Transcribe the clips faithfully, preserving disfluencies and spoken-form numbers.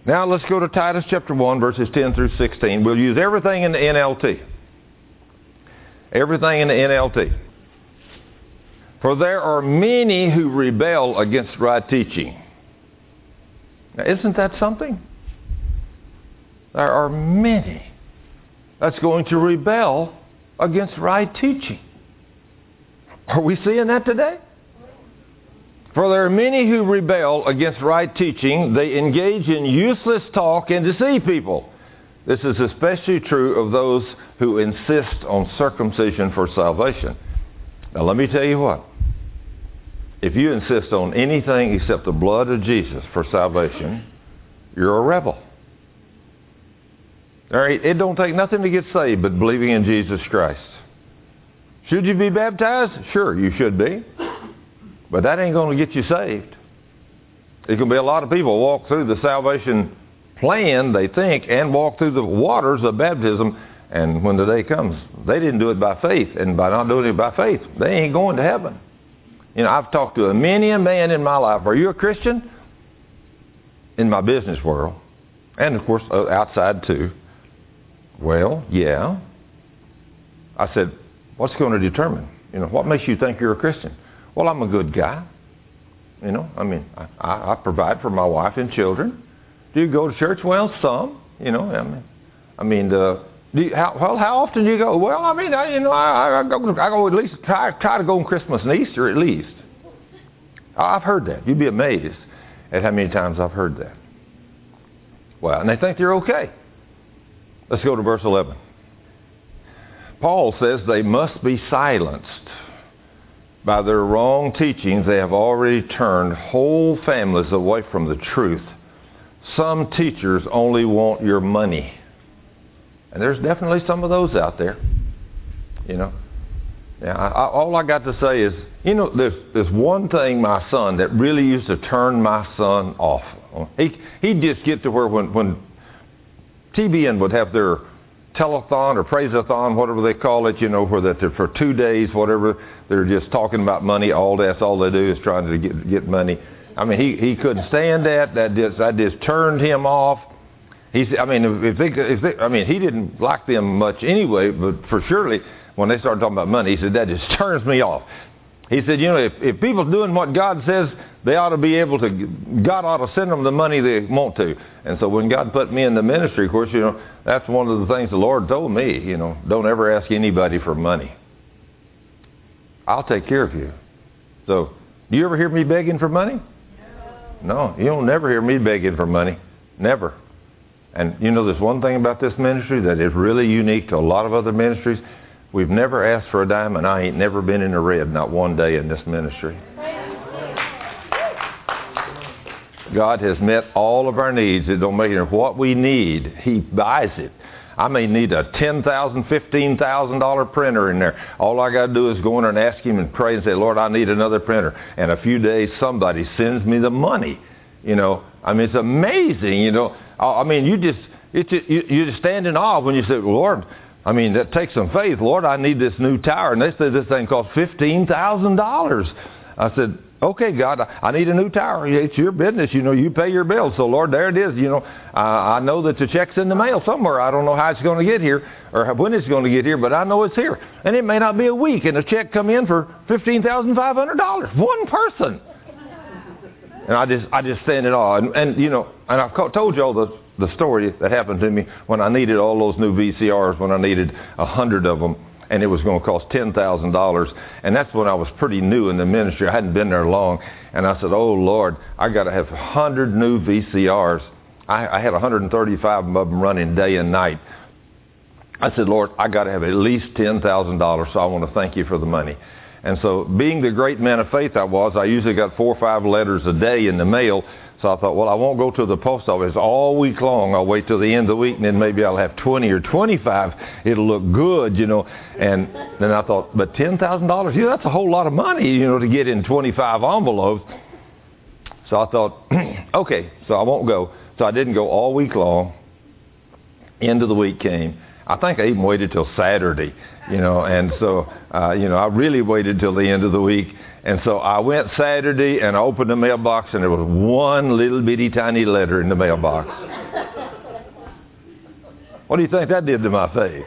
Now let's go to Titus chapter one, verses ten through sixteen. We'll use everything in the N L T. Everything in the N L T. For there are many who rebel against right teaching. Now, isn't that something? There are many that's going to rebel against right teaching. Are we seeing that today? For there are many who rebel against right teaching. They engage in useless talk and deceive people. This is especially true of those who insist on circumcision for salvation. Now let me tell you what. If you insist on anything except the blood of Jesus for salvation, you're a rebel. All right, it don't take nothing to get saved but believing in Jesus Christ. Should you be baptized? Sure, you should be. But that ain't going to get you saved. There's going to be a lot of people walk through the salvation plan, they think, and walk through the waters of baptism, and when the day comes, they didn't do it by faith, and by not doing it by faith, they ain't going to heaven. You know, I've talked to a many a man in my life. Are you a Christian? In my business world, and of course outside too. Well, yeah. I said, what's going to determine? You know, what makes you think you're a Christian? Well, I'm a good guy. You know, I mean, I, I, I provide for my wife and children. Do you go to church? Well, some. You know, I mean, I mean, uh, do you, how well how often do you go? Well, I mean, I, you know, I, I go, I go at least try try to go on Christmas and Easter at least. I've heard that. You'd be amazed at how many times I've heard that. Well, and they think they're okay. Let's go to verse eleven. Paul says they must be silenced. By their wrong teachings, they have already turned whole families away from the truth. Some teachers only want your money. And there's definitely some of those out there. You know. Yeah, I, I, all I got to say is, you know, there's, there's one thing my son that really used to turn my son off. He, he'd just get to where when, when T B N would have their telethon or praise-a-thon, whatever they call it, you know, where that they're for two days, whatever, they're just talking about money all day. That's all they do is trying to get get money. I mean, he, he couldn't stand that. That just that just turned him off. He's, I mean, if they, if they, I mean, he didn't like them much anyway, but for surely when they started talking about money, he said that just turns me off. He said, you know, if, if people are doing what God says, they ought to be able to, God ought to send them the money they want to. And so when God put me in the ministry, of course, you know, that's one of the things the Lord told me, you know, don't ever ask anybody for money. I'll take care of you. So, do you ever hear me begging for money? No, you don't never hear me begging for money. Never. And you know, there's one thing about this ministry that is really unique to a lot of other ministries. We've never asked for a dime, and I ain't never been in the red, not one day in this ministry. God has met all of our needs. It don't matter what we need. He buys it. I may need a ten thousand dollars, fifteen thousand dollars printer in there. All I got to do is go in there and ask Him and pray and say, Lord, I need another printer. And a few days, somebody sends me the money. You know, I mean, it's amazing, you know. I mean, you just, it's just you, you just stand in awe when you say, Lord, I mean, that takes some faith. Lord, I need this new tower. And they said this thing cost fifteen thousand dollars. I said, okay, God, I need a new tower. It's your business. You know, you pay your bills. So, Lord, there it is. You know, uh, I know that the check's in the mail somewhere. I don't know how it's going to get here or when it's going to get here, but I know it's here. And it may not be a week, and a check come in for fifteen thousand five hundred dollars. One person. And I just I just stand in awe. And, and you know, and I've told you all the, the story that happened to me when I needed all those new V C Rs, when I needed a hundred of them. And it was going to cost ten thousand dollars. And that's when I was pretty new in the ministry. I hadn't been there long. And I said, oh, Lord, I got to have one hundred new V C Rs. I, I had one hundred thirty-five of them running day and night. I said, Lord, I got to have at least ten thousand dollars, so I want to thank you for the money. And so being the great man of faith I was, I usually got four or five letters a day in the mail. So I thought, well, I won't go to the post office all week long. I'll wait till the end of the week, and then maybe I'll have twenty or twenty-five. It'll look good, you know. And then I thought, but ten thousand dollars, yeah, that's a whole lot of money, you know, to get in twenty-five envelopes. So I thought, okay, so I won't go. So I didn't go all week long. End of the week came. I think I even waited till Saturday, you know, and so, uh, you know, I really waited till the end of the week. And so I went Saturday and I opened the mailbox, and there was one little bitty tiny letter in the mailbox. What do you think that did to my faith?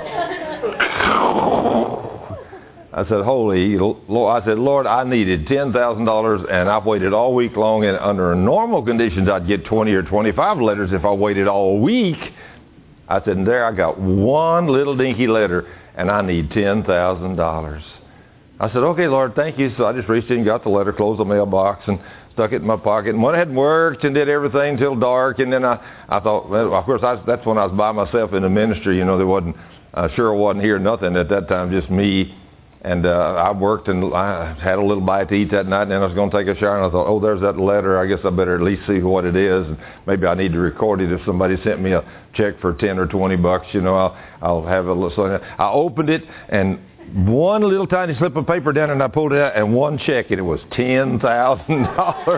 I said, holy Lord, I said, Lord, I needed ten thousand dollars, and I've waited all week long, and under normal conditions, I'd get twenty or twenty-five letters if I waited all week. I said, and there I got one little dinky letter, and I need ten thousand dollars. I said, okay, Lord, thank you. So I just reached in and got the letter, closed the mailbox, and stuck it in my pocket. And when I had worked and did everything till dark, and then I, I thought, well, of course, I, that's when I was by myself in the ministry. You know, there wasn't, uh, sure wasn't here nothing at that time, just me. And uh, I worked and I had a little bite to eat that night, and then I was going to take a shower, and I thought, oh, there's that letter. I guess I better at least see what it is, and maybe I need to record it. If somebody sent me a check for ten or twenty bucks, you know, I'll, I'll have a little. So I opened it, and one little tiny slip of paper down, and I pulled it out, and one check, and it was ten thousand dollars.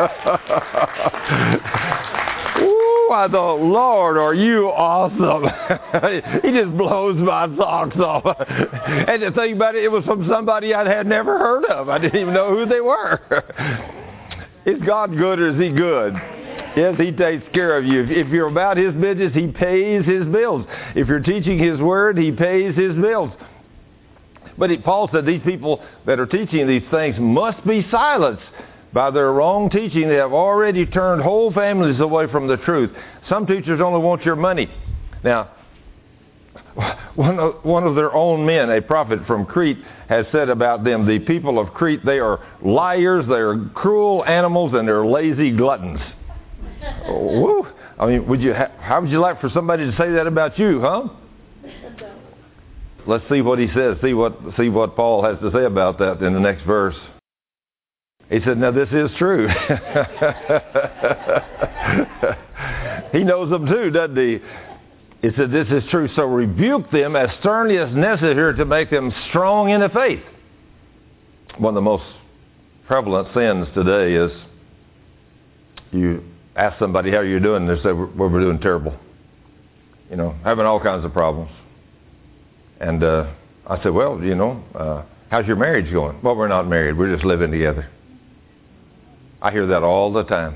I thought, Lord, are you awesome? He just blows my socks off. And the thing about it, it was from somebody I had never heard of. I didn't even know who they were. Is God good or is he good? Yes, he takes care of you. If you're about his business, he pays his bills. If you're teaching his word, he pays his bills. But it, Paul said these people that are teaching these things must be silenced. By their wrong teaching, they have already turned whole families away from the truth. Some teachers only want your money. Now, one of, one of their own men, a prophet from Crete, has said about them, the people of Crete, they are liars, they are cruel animals, and they're lazy gluttons. Woo. I mean, would you ha- how would you like for somebody to say that about you, huh? Let's see what he says. See what see what Paul has to say about that in the next verse. He said, now this is true. He knows them too, doesn't he? He said, this is true. So rebuke them as sternly as necessary to make them strong in the faith. One of the most prevalent sins today is you ask somebody how you're doing, and they say, well, we're doing terrible. You know, having all kinds of problems. And uh, I said, well, you know, uh, how's your marriage going? Well, we're not married. We're just living together. I hear that all the time.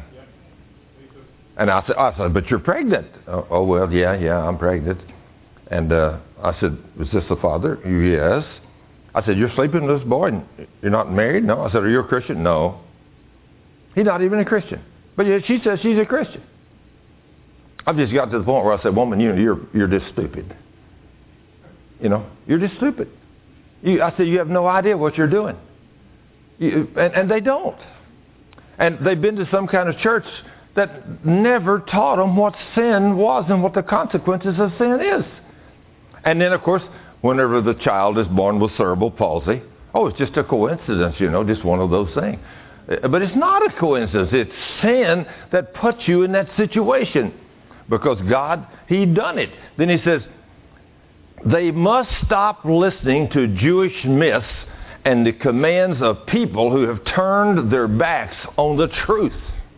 And I said, I said, but you're pregnant. Oh, oh well, yeah, yeah, I'm pregnant. And uh, I said, is this the father? Yes. I said, you're sleeping with this boy and you're not married? No. I said, are you a Christian? No. He's not even a Christian. But yet she says she's a Christian. I've just got to the point where I said, woman, you know, you're, you're just stupid. You know, you're just stupid. You, I said, you have no idea what you're doing. You, and, and they don't. And they've been to some kind of church that never taught them what sin was and what the consequences of sin is. And then, of course, whenever the child is born with cerebral palsy, oh, it's just a coincidence, you know, just one of those things. But it's not a coincidence. It's sin that puts you in that situation. Because God, he done it. Then he says, they must stop listening to Jewish myths and the commands of people who have turned their backs on the truth.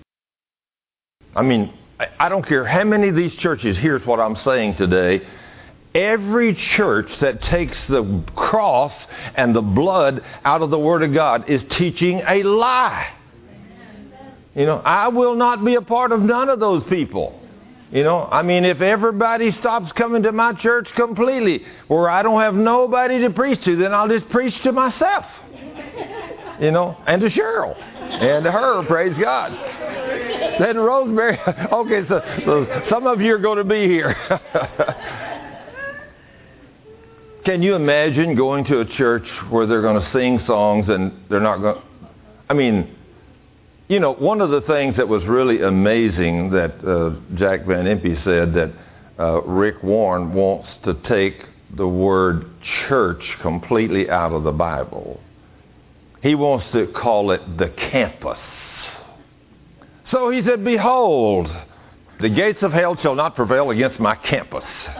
I mean, I don't care how many of these churches, here's what I'm saying today. Every church that takes the cross and the blood out of the Word of God is teaching a lie. You know, I will not be a part of none of those people. You know, I mean, if everybody stops coming to my church completely, where I don't have nobody to preach to, then I'll just preach to myself. You know, and to Cheryl. And to her, praise God. Then Rosemary, okay, so, so some of you are going to be here. Can you imagine going to a church where they're going to sing songs and they're not going to... I mean... You know, one of the things that was really amazing that uh, Jack Van Impe said that uh, Rick Warren wants to take the word church completely out of the Bible. He wants to call it the campus. So he said, behold, the gates of hell shall not prevail against my campus.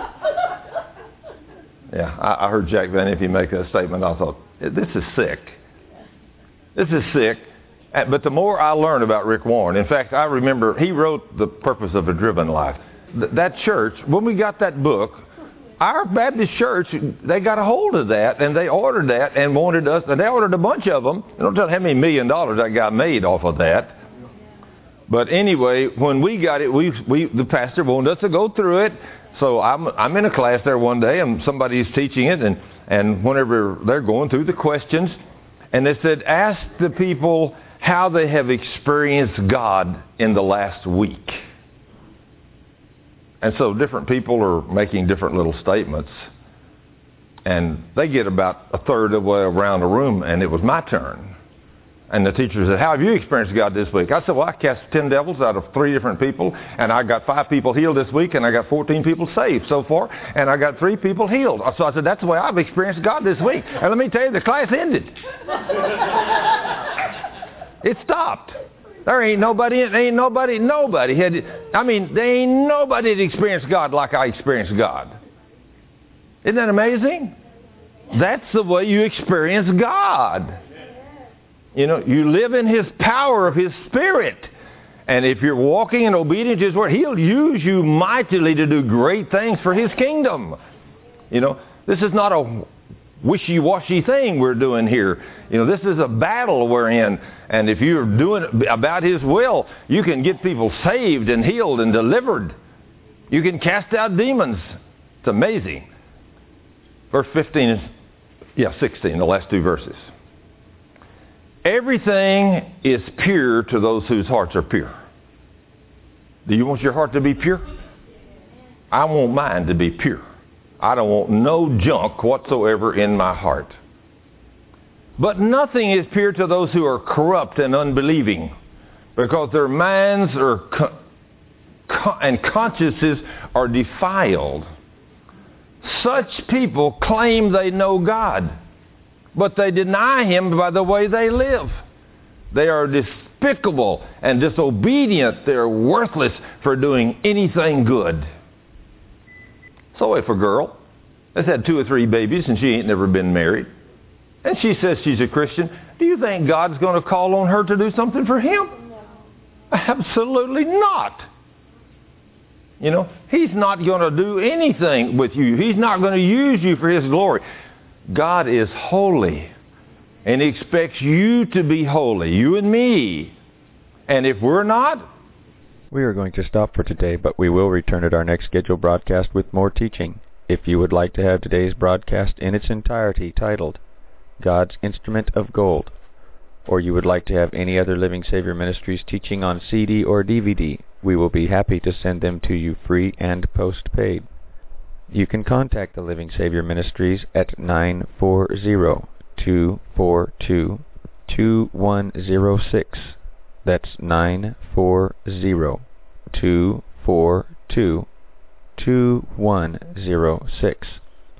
Yeah, I, I heard Jack Van Impe make that statement. I thought, this is sick. This is sick. But the more I learned about Rick Warren, in fact, I remember he wrote The Purpose of a Driven Life. Th- that church, when we got that book, our Baptist church, they got a hold of that, and they ordered that and wanted us, and they ordered a bunch of them. I don't tell how many million dollars that guy made off of that. But anyway, when we got it, we, we the pastor wanted us to go through it, So I'm I'm in a class there one day, and somebody's teaching it, and, and whenever they're going through the questions, and they said, ask the people how they have experienced God in the last week. And so different people are making different little statements. And they get about a third of the way around the room, and it was my turn. And the teacher said, how have you experienced God this week? I said, well, I cast ten devils out of three different people, and I got five people healed this week, and I got fourteen people saved so far, and I got three people healed. So I said, that's the way I've experienced God this week. And let me tell you, the class ended. It stopped. There ain't nobody, ain't nobody, nobody had, I mean, there ain't nobody that experienced God like I experienced God. Isn't that amazing? That's the way you experience God. You know, you live in His power of His Spirit. And if you're walking in obedience to His Word, He'll use you mightily to do great things for His kingdom. You know, this is not a wishy-washy thing we're doing here. You know, this is a battle we're in. And if you're doing it about His will, you can get people saved and healed and delivered. You can cast out demons. It's amazing. Verse fifteen, yeah, sixteen, the last two verses. Everything is pure to those whose hearts are pure. Do you want your heart to be pure? I want mine to be pure. I don't want no junk whatsoever in my heart. But nothing is pure to those who are corrupt and unbelieving, because their minds are co- co- and consciences are defiled. Such people claim they know God, but they deny Him by the way they live. They are despicable and disobedient. They are worthless for doing anything good. So if a girl has had two or three babies and she ain't never been married, and she says she's a Christian, do you think God's going to call on her to do something for Him? No. Absolutely not. You know, He's not going to do anything with you. He's not going to use you for His glory. God is holy, and He expects you to be holy, you and me. And if we're not... We are going to stop for today, but we will return at our next scheduled broadcast with more teaching. If you would like to have today's broadcast in its entirety titled God's Instrument of Gold, or you would like to have any other Living Savior Ministries teaching on C D or D V D, we will be happy to send them to you free and postpaid. You can contact the Living Savior Ministries at nine four zero, two four two, two one zero six. That's nine four zero, two four two, two one zero six.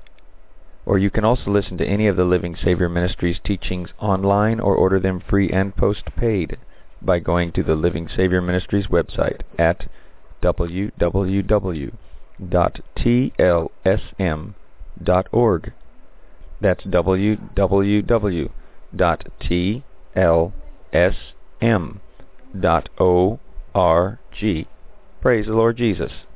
Or you can also listen to any of the Living Savior Ministries teachings online or order them free and postpaid by going to the Living Savior Ministries website at w w w dot t l s m dot org. That's w w w dot t l s m dot org. Praise the Lord Jesus.